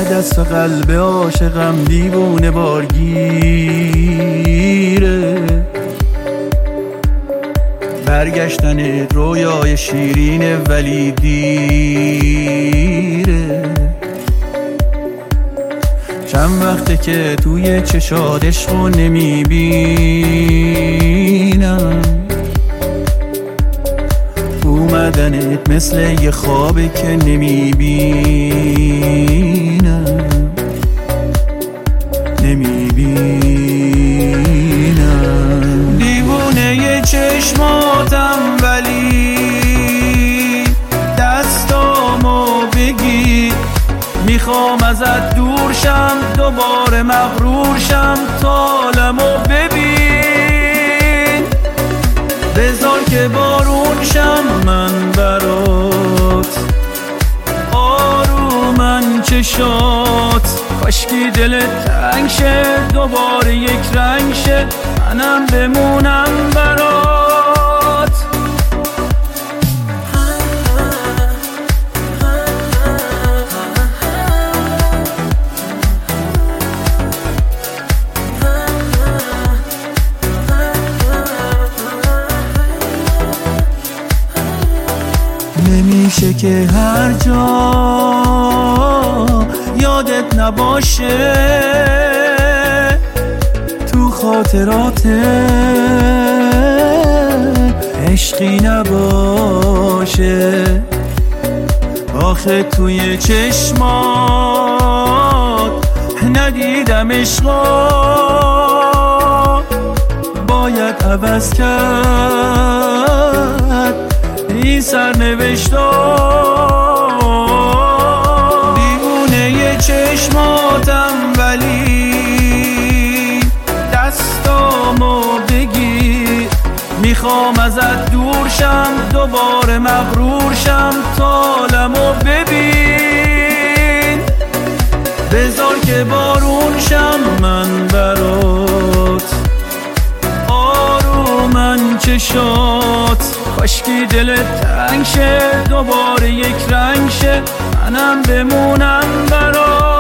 دست و قلب عاشقم دیوونه بارگیره. برگشتن رویای شیرینه ولی دیره. چند وقته که توی چشات عشقو نمیبینم. اومدنت مثل یه خوابه که نمیبینم. دیوونه یه چشماتم ولی دستامو بگی. میخوام ازت دور شم دوباره مغرور شم. طالمو ببین بذار که بارون شم من برات. آرومن چشات کاشکی دلت تنگ شه دوباره یک رنگ شه. منم بمونم برات. نمیشه که هر جا یادت نباشه. تو خاطرات عشقی نباشه. آخه توی چشمات ندیدم عشقا. باید عوض کرد این سرنوشتا. دیوونه یه چشماتم ولی دستامو بگیر. میخوام ازت دور شم دوباره مغرور شم. طالمو ببین بذار که بارون شم من برات. آرومن چشات کاشکی دلت تنگ شه دوباره یک رنگ شه. منم بمونم برات.